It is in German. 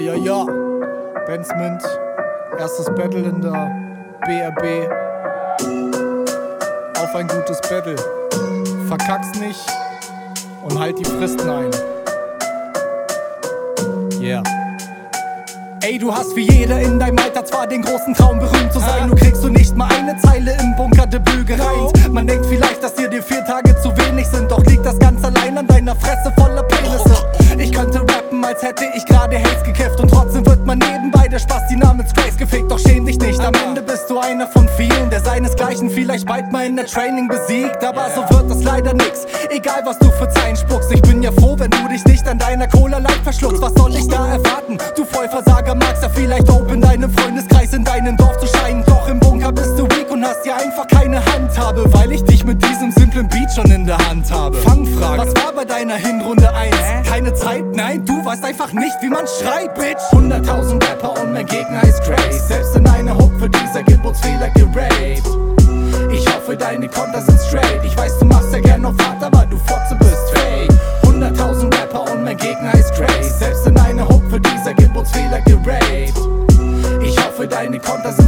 Ja, Benz Mint, erstes Battle in der BRB. Auf ein gutes Battle. Verkack's nicht und halt die Fristen ein. Yeah. Ey, du hast wie jeder in deinem Alter zwar den großen Traum, berühmt zu sein. Du kriegst du nicht mal eine Zeile im Bunkerdebüt gereimt. Man denkt vielleicht, dass dir die 4 Tage zu wenig sind, doch liegt das ganz allein an deiner Fresse voller Penisse. Ich könnte rappen, als hätte ich gerade Haze gekifft, und trotzdem wird man nebenbei der Spasti namens Grace gefickt. Doch schäm dich nicht, am Ende bist du einer von vielen, der seinesgleichen vielleicht bald mal in der Training besiegt. Aber so wird das leider nix, egal was du für Zeilen spuckst. Ich bin ja froh, wenn du dich nicht an deiner Cola Light verschluckst. Was soll ich da erwarten? Du Vollversager magst ja vielleicht Dope in deinem Freundeskreis, in deinem Dorf zu scheinen. Doch im Bunker bist du weak und hast ja einfach keine Handhabe, weil ich dich mit diesem simplen Beat schon in der Hand habe. Fangfrage: Was war bei deiner Hinrunde 1? Keine Zeit? Nein, du weißt einfach nicht, wie man schreibt, Bitch. 100.000 Rapper und mein Gegner ist Grace. Selbst in einer Hook wird dieser Geburtsfehler geraped. Ich hoffe, deine Konter sind straight. Ich weiß, du machst ja gern auf hart, aber du Fotze bist fake. 100.000 Rapper und mein Gegner ist Grace. Selbst in einer Hook wird dieser Geburtsfehler geraped. Ich hoffe, deine Konter sind